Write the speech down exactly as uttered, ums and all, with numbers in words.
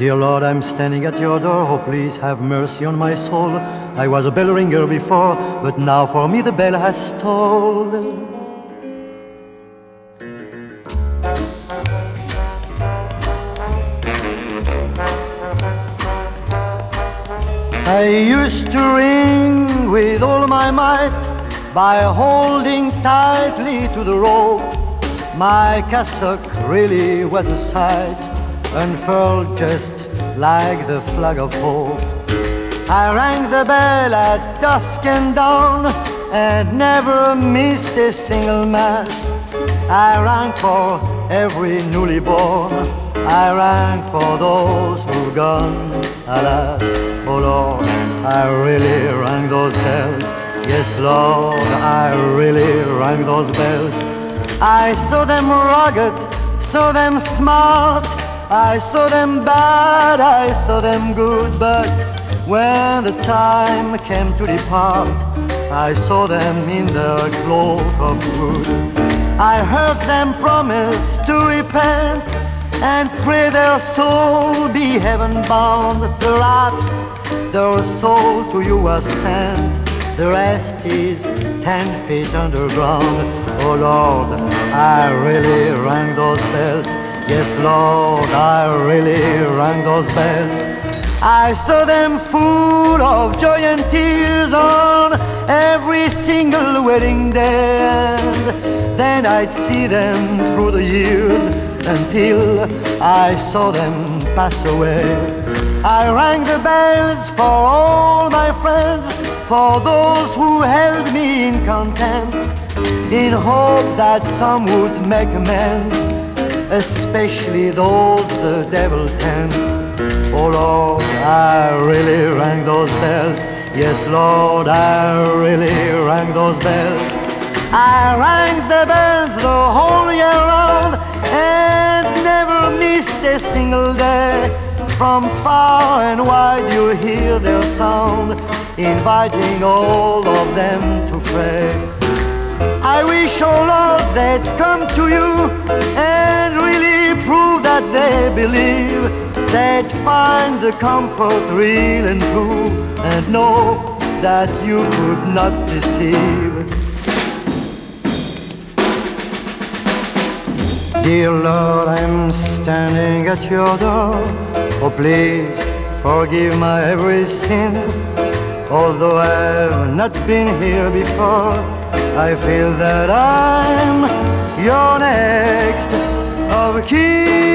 Dear Lord, I'm standing at your door. Oh, please have mercy on my soul. I was a bell ringer before, but now for me the bell has tolled. I used to ring with all my might by holding tightly to the rope. My cassock really was a sight, unfurled just like the flag of hope. I rang the bell at dusk and dawn and never missed a single mass. I rang for every newly born, I rang for those who've gone, alas. Oh Lord, I really rang those bells. Yes, Lord, I really rang those bells. I saw them rugged, saw them smart, I saw them bad, I saw them good, but when the time came to depart, I saw them in their cloak of wood. I heard them promise to repent and pray their soul be heaven-bound. Perhaps their soul to you was sent, the rest is ten feet underground. Oh Lord, I really rang those bells. Yes, Lord, I really rang those bells. I saw them full of joy and tears on every single wedding day, and then I'd see them through the years until I saw them pass away. I rang the bells for all my friends, for those who held me in contempt, in hope that some would make amends, especially those the devil tempt. Oh Lord, I really rang those bells. Yes, Lord, I really rang those bells. I rang the bells the whole year round and never missed a single day. From far and wide you hear their sound, inviting all of them to pray. I wish, oh Lord, they'd come to you and really prove that they believe. They'd find the comfort real and true and know that you could not deceive. Dear Lord, I'm standing at your door. Oh, please forgive my every sin. Although I've not been here before, I feel that I'm your next of kin.